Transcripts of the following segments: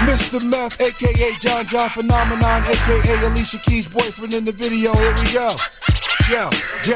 Mr. Meth, aka John Phenomenon, aka Alicia Keys' boyfriend in the video. Here we go. Yo.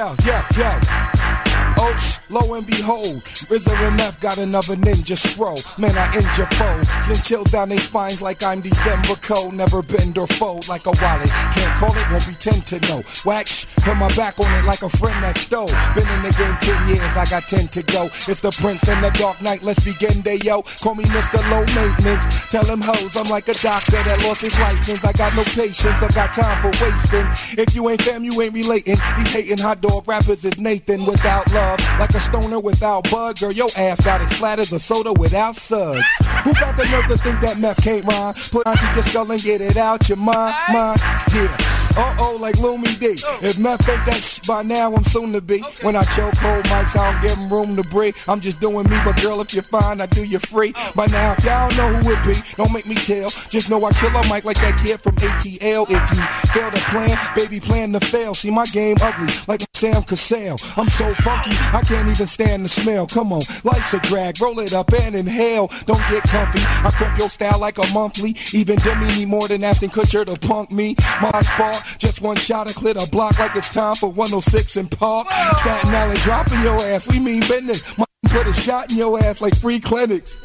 Oh, lo and behold, RZA and Meth got another ninja scroll. Man, I end your foe. Send chills down their spines like I'm December cold. Never bend or fold like a wallet. Can't call it, won't pretend to know. Wax, put my back on it like a friend that stole. Been in the game 10 years, I got 10 to go. It's the Prince and the Dark Knight, let's begin day, yo. Call me Mr. Low Maintenance. Tell them hoes I'm like a doctor that lost his license. I got no patience, I got time for wasting. If you ain't fam, you ain't relating. These hating hot dog rappers is Nathan without love. Like a stoner without bug. Girl, your ass got as flat as a soda without suds. Who got the nerve to think that Meth can't rhyme? Put onto your skull and get it out your mind, yeah. Uh-oh, like Loomy D. If Meth ain't that shit by now, I'm soon to be. When I choke hold mics, I don't give them room to breathe. I'm just doing me, but girl, if you're fine, I do you free. By now, if y'all know who it be, don't make me tell. Just know I kill a mic like that kid from ATL. If you fail to plan, baby, plan to fail. See, my game ugly, like Sam Cassell. I'm so funky, I can't even stand the smell. Come on, life's a drag, roll it up and inhale. Don't get comfy, I crimp your style like a monthly. Even Demi need more than Ashton Kutcher to punk me. My spark, just one shot and clear the block like it's time for 106 in Park. Staten Island dropping your ass, we mean business. My put a shot in your ass like free clinics.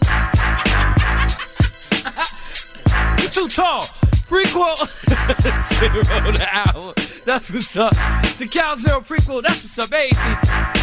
You too tall. Prequel 0 the hour. That's what's up. The Cal Zero prequel. That's what's up. 80.